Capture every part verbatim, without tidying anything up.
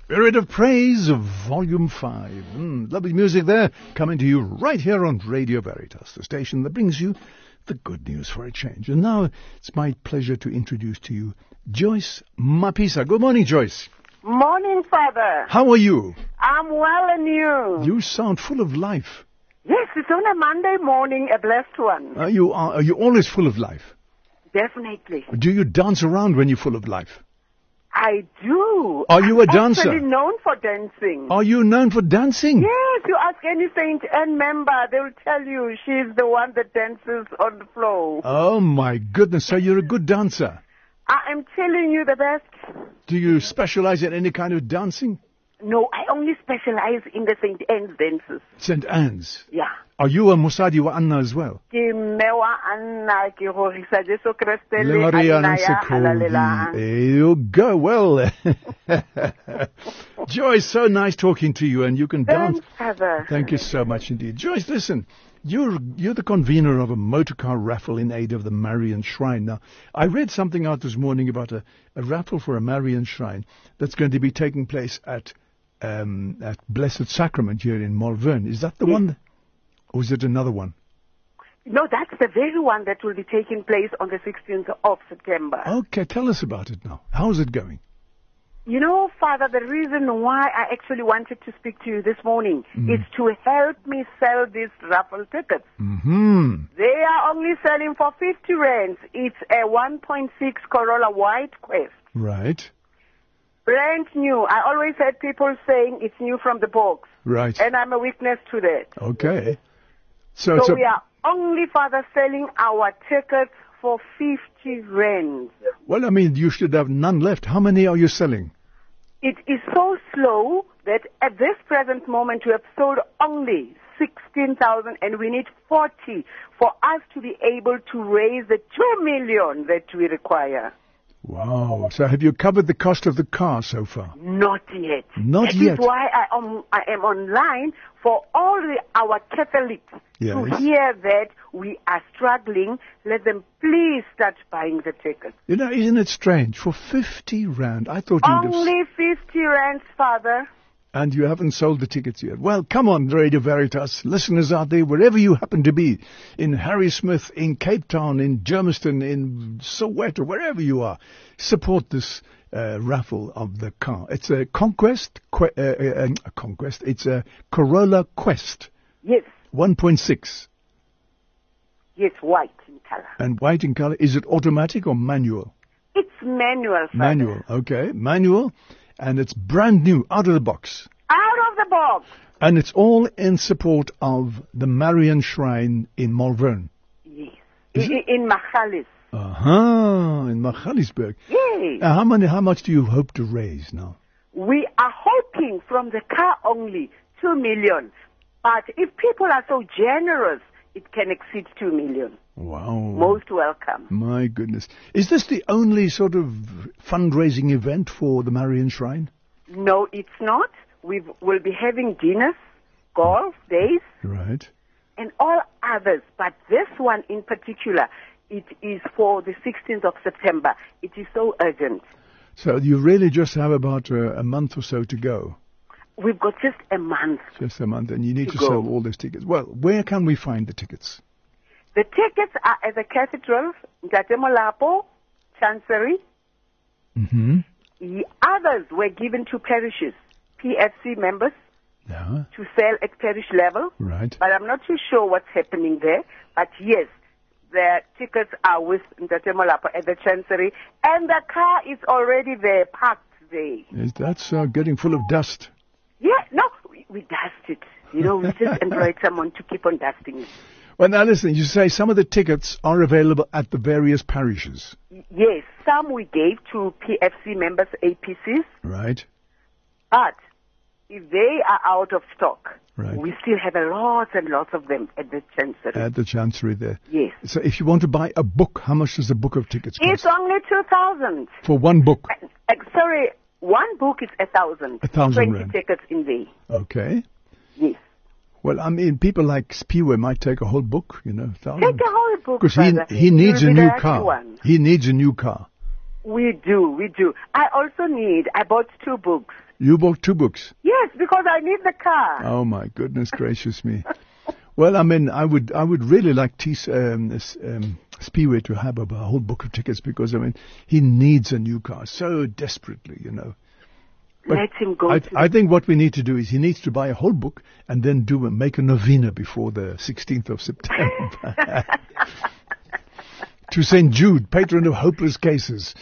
Spirit of Praise, Volume five. Mm, lovely music there, coming to you right here on Radio Veritas, the station that brings you the good news for a change. And now it's my pleasure to introduce to you Joyce Mapisa. Good morning, Joyce. Morning, Father. How are you? I'm well, and you? You sound full of life. Yes, it's on a Monday morning, a blessed one. Uh, you are, are you always full of life? Definitely. Do you dance around when you're full of life? I do. Are you I'm a dancer? Actually known for dancing. Are you known for dancing? Yes, you ask any Saint Anne member, they will tell you she's the one that dances on the floor. Oh my goodness, so you're a good dancer. I am telling you the best. Do you specialize in any kind of dancing? No, I only specialize in the Saint Anne's dances. Saint Anne's? Yeah. Are you a Mosadi wa Anna as well? Ke mewa Anna ke rorisa Jesu Kriste Le le Maria Anna ya Nansekodi. halalela. There you go. Well, Joyce, so nice talking to you, and you can dance. Thanks, Father. Thank you so much indeed. Joyce, listen, you're you're the convener of a motorcar raffle in aid of the Marian Shrine. Now, I read something out this morning about a, a raffle for a Marian Shrine that's going to be taking place at um, at Blessed Sacrament here in Malvern. Is that the Yes. one? That, or is it another one? No, that's the very one that will be taking place on the sixteenth of September. Okay, tell us about it now. How's it going? You know, Father, the reason why I actually wanted to speak to you this morning Mm. is to help me sell these raffle tickets. Hmm. They are only selling for fifty rands. It's a one point six Corolla White Quest. Right. Brand new. I always had people saying it's new from the box. Right. And I'm a witness to that. Okay. So, So so we are only, Father, selling our tickets for fifty rands. well, I mean, you should have none left. How many are you selling? It is so slow that at this present moment we have sold only sixteen thousand and we need forty for us to be able to raise the two million that we require. Wow. So have you covered the cost of the car so far? Not yet. Not that yet. That is why I am, I am online for all the, our Catholics Yes. to hear that we are struggling. Let them please start buying the tickets. You know, isn't it strange? For fifty rand, I thought you would have... Only fifty rands, Father. And you haven't sold the tickets yet. Well, come on, Radio Veritas, listeners out there, wherever you happen to be, in Harrismith, in Cape Town, in Germiston, in Soweto, wherever you are, support this uh, raffle of the car. It's a Conquest, que- uh, uh, a Conquest, it's a Corolla Quest, Yes. one point six, Yes, white in color. and white in color. Is it automatic or manual? It's manual, Father. Manual, okay, manual, and it's brand new, out of the box. Out of the box. And it's all in support of the Marian Shrine in Malvern. Yes. Is In, in Machalis. Uh-huh, in Magaliesburg. Yes. Uh, how, many, how much do you hope to raise now? We are hoping from the car only two million. But if people are so generous, it can exceed two million. Wow. Most welcome. My goodness. Is this the only sort of fundraising event for the Marian Shrine? No, it's not. We will be having dinners, golf days, Right. and all others. But this one in particular, it is for the sixteenth of September. It is so urgent. So you really just have about uh, a month or so to go. We've got just a month. Just a month, and you need To to go. sell all those tickets. Well, where can we find the tickets? The tickets are at the cathedral, Ntatemolapo, Chancery. Mm-hmm. The others were given to parishes, P F C members, Yeah, to sell at parish level. right. But I'm not too sure what's happening there. But yes, the tickets are with Ntatemolapo at the Chancery. And the car is already there, parked there. Is That's uh, getting full of dust. Yeah, no, we, we dust it. You know, we just employed someone to keep on dusting it. Well, now listen, you say some of the tickets are available at the various parishes. Yes, some we gave to P F C members, A P Cs, Right, but if they are out of stock, right. we still have a lot and lots of them at the Chancery. At the Chancery there. Yes. So if you want to buy a book, how much does a book of tickets cost? It's only two thousand. For one book. Uh, uh, sorry, one book is a thousand. A thousand Twenty rand. tickets in there. Okay. Yes. Well, I mean, people like Spiwe might take a whole book, you know. Take a whole book, Because he, Father. he needs You'll a be new the lucky car. one. He needs a new car. We do, we do. I also need, I bought two books. You bought two books? Yes, because I need the car. Oh, my goodness gracious me. Well, I mean, I would I would really like T, um, this, um, Spiwe to have a, a whole book of tickets because, I mean, he needs a new car so desperately, you know. But Let him go I, to I think what we need to do is he needs to buy a whole book and then do a, make a novena before the sixteenth of September. To Saint Jude, patron of hopeless cases.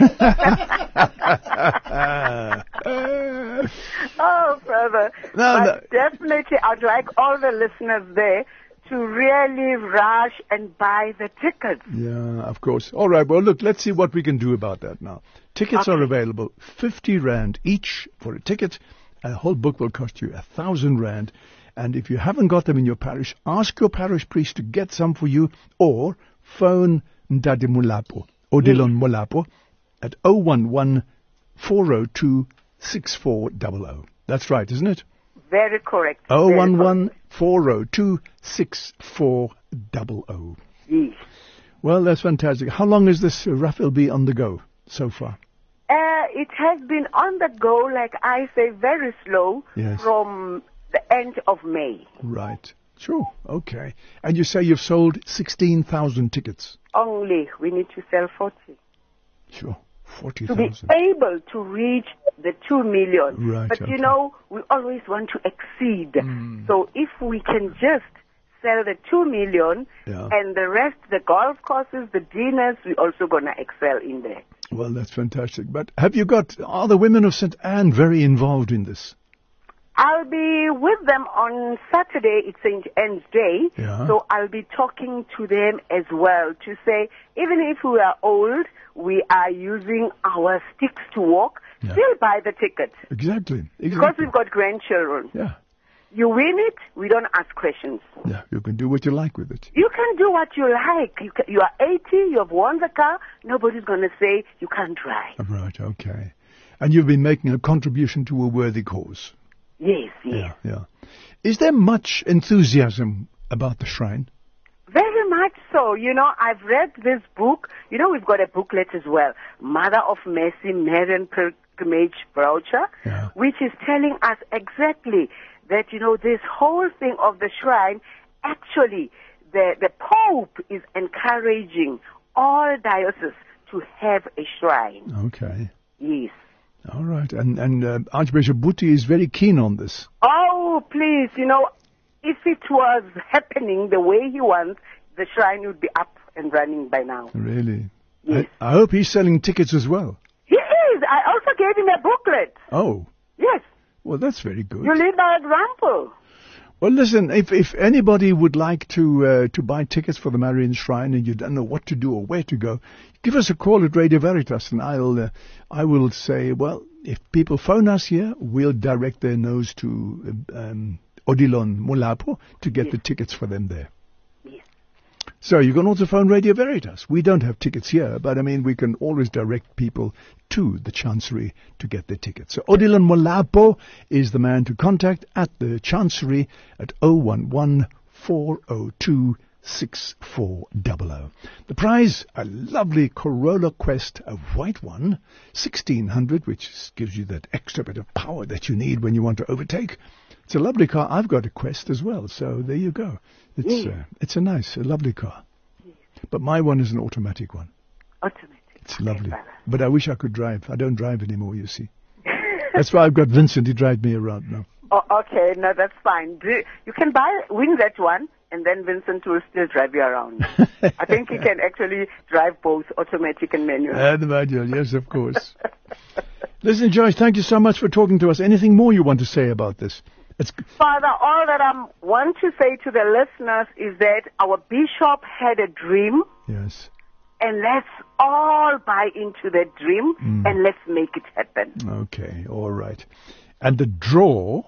Oh, brother. No, but no. definitely, I'd like all the listeners there to really rush and buy the tickets. Yeah, of course. All right, well, look, let's see what we can do about that now. Tickets Okay. are available, fifty rand each for a ticket. A whole book will cost you a thousand rand. And if you haven't got them in your parish, ask your parish priest to get some for you or phone Ndade Molapo, Odilon Molapo, at oh one one, four oh two, six four zero zero. That's right, isn't it? Very correct. oh Very one one, correct. four oh two, six four zero zero. Yes. Well, that's fantastic. How long has this uh, raffle been on the go so far? Uh, it has been on the go, like I say, very slow Yes. from the end of May. Right. Sure. Okay. And you say you've sold sixteen thousand tickets. Only we need to sell forty. Sure. forty To be thousand. able to reach the two million. Right, But okay. you know, we always want to exceed. Mm. So if we can just sell the two million Yeah. and the rest, the golf courses, the dinners, we're also going to excel in there. Well, that's fantastic. But have you got, are the women of Saint Anne very involved in this? I'll be with them on Saturday. It's Saint Anne's Day. Yeah. So I'll be talking to them as well to say, even if we are old, we are using our sticks to walk. Yeah. Still buy the ticket. Exactly. Because Exactly. we've got grandchildren. Yeah. You win it, we don't ask questions. Yeah. You can do what you like with it. You can do what you like. You, can, you are eighty, you have won the car, nobody's going to say you can't drive. Right. Okay. And you've been making a contribution to a worthy cause. Yes, yes. Yeah. Yeah. Is there much enthusiasm about the shrine? Very much so. You know, I've read this book. You know, we've got a booklet as well, Mother of Mercy, Marian Pilgrimage Brochure, Yeah. which is telling us exactly that, you know, this whole thing of the shrine, actually, the, the Pope is encouraging all dioceses to have a shrine. Okay. Yes. All right. And, and uh, Archbishop Buti is very keen on this. Oh, please, you know, if it was happening the way he wants, the shrine would be up and running by now. Really? Yes. I, I hope he's selling tickets as well. He is. I also gave him a booklet. Oh. Yes. Well, that's very good. You lead by example. Well, listen, if if anybody would like to uh, to buy tickets for the Marian Shrine and you don't know what to do or where to go, give us a call at Radio Veritas, and I'll uh, I will say, well, if people phone us here, we'll direct their nose to um, Odilon Molapo to get Yes. the tickets for them there. Yes. So you can also phone Radio Veritas. We don't have tickets here, but I mean, we can always direct people to the Chancery to get their tickets. So Odilon Molapo is the man to contact at the Chancery at oh one one, four oh two, six four zero zero. The prize, a lovely Corolla Quest, a white one, sixteen hundred, which gives you that extra bit of power that you need when you want to overtake. It's a lovely car. I've got a Quest as well, so there you go. It's Yeah. uh, it's a nice, a lovely car. But my one is an automatic one. Automatic. It's Okay, lovely. brother. But I wish I could drive. I don't drive anymore, you see. That's why I've got Vincent. He drives me around now. Oh, okay, no, that's fine. Do- You can buy, win that one, and then Vincent will still drive you around. I think he can actually drive both automatic and manual. And the manual, yes, of course. Listen, Joyce, thank you so much for talking to us. Anything more you want to say about this? It's Father, all that I want to say to the listeners is that our bishop had a dream, yes. and let's all buy into that dream, Mm. and let's make it happen. Okay, all right. And the draw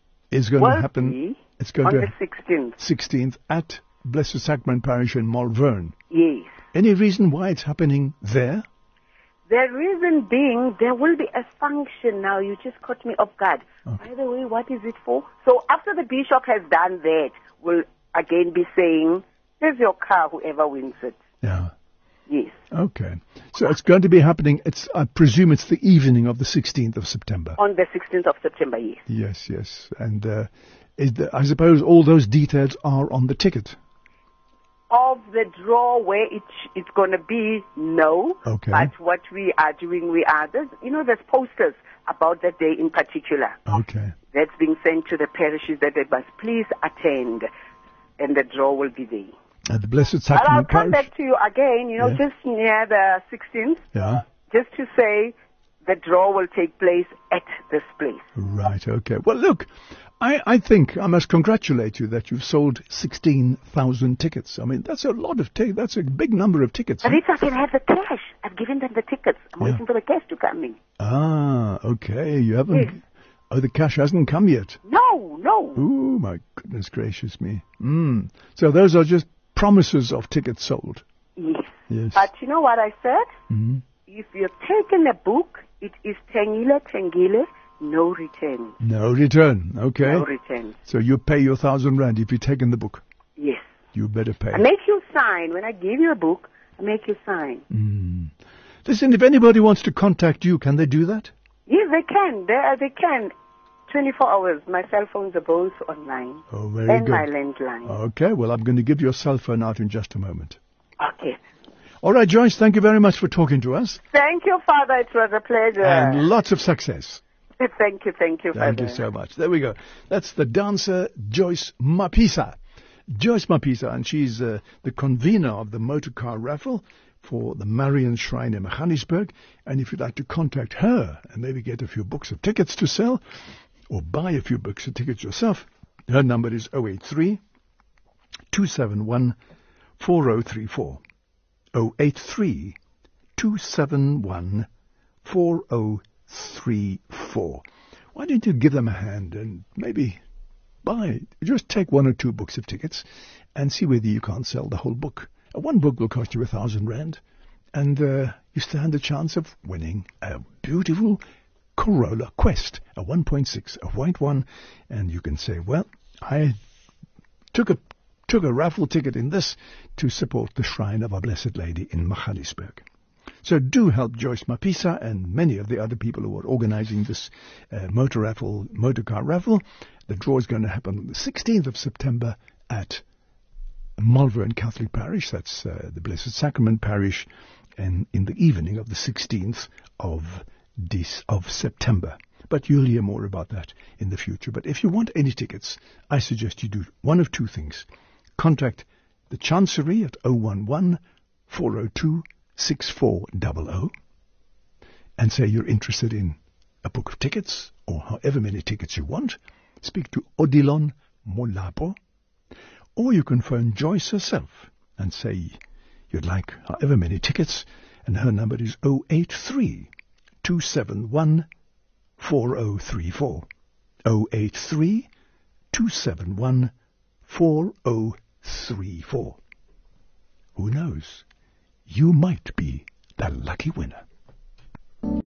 is going Will to happen. be It's going on to the sixteenth. sixteenth at Blessed Sacrament Parish in Malvern. Yes. Any reason why it's happening there? The reason being, there will be a function now. You just caught me off guard. Okay. By the way, what is it for? So after the bishop has done that, we'll again be saying, here's your car, whoever wins it. Yeah. Yes. Okay. So it's going to be happening, it's, I presume it's the evening of the sixteenth of September. On the sixteenth of September, yes. Yes, yes. And uh, is the, I suppose all those details are on the ticket. Of the draw where it, it's going to be, no. Okay. But what we are doing, we are, there's, you know, there's posters about that day in particular. Okay. That's being sent to the parishes that they must please attend, and the draw will be there. At the Blessed But Sacrament I'll come Parish? back to you again, you know, Yeah. just near the sixteenth, Yeah. just to say the draw will take place at this place. Right, okay. Well, look, I, I think I must congratulate you that you've sold sixteen thousand tickets. I mean, that's a lot of tickets. That's a big number of tickets. At huh? least I can have the cash. I've given them the tickets. I'm Yeah. waiting for the cash to come in. Ah, okay. You haven't... Yes. Oh, the cash hasn't come yet. No, no. Ooh, my goodness gracious me. Mm. So those are just promises of tickets sold. Yes. Yes. But you know what I said? Mhm. If you've taken a book, it is tengile, tengile, no return. No return. Okay. No return. So you pay your thousand rand if you've taken the book. Yes. You better pay. I make you sign. When I give you a book, I make you sign. Mm. Listen, if anybody wants to contact you, can they do that? Yes, they can. They, uh, they can. twenty-four hours. My cell phones are both online. Oh, very and good. my landline. Okay, well, I'm going to give your cell phone out in just a moment. Okay. All right, Joyce, thank you very much for talking to us. Thank you, Father. It was a pleasure. And lots of success. Thank you, thank you, Thank Father. you so much. There we go. That's the dancer Joyce Mapisa. Joyce Mapisa, and she's uh, the convener of the motorcar raffle for the Marian Shrine in Johannesburg. And if you'd like to contact her and maybe get a few books of tickets to sell, or buy a few books of tickets yourself, her number is oh eight three, two seven one, four oh three four. oh eight three, two seven one, four oh three four. Why don't you give them a hand and maybe buy, just take one or two books of tickets and see whether you can't sell the whole book. Uh, One book will cost you a thousand rand, and uh, you stand a chance of winning a beautiful Corolla Quest, a one point six, a white one, and you can say, well, I took a took a raffle ticket in this to support the Shrine of Our Blessed Lady in Johannesburg. So do help Joyce Mapisa and many of the other people who are organizing this uh, motor raffle, motor car raffle. The draw is going to happen on the sixteenth of September at Malvern Catholic Parish. That's uh, the Blessed Sacrament Parish, and in the evening of the sixteenth of this of September. But you'll hear more about that in the future. But if you want any tickets, I suggest you do one of two things. Contact the Chancery at oh one one, four oh two, six four zero zero and say you're interested in a book of tickets, or however many tickets you want. Speak to Odilon Molapo, or you can phone Joyce herself and say you'd like however many tickets, and her number is oh eight three, two seven one, four oh three four. oh eight three, two seven one, four oh three four. Who knows? You might be the lucky winner.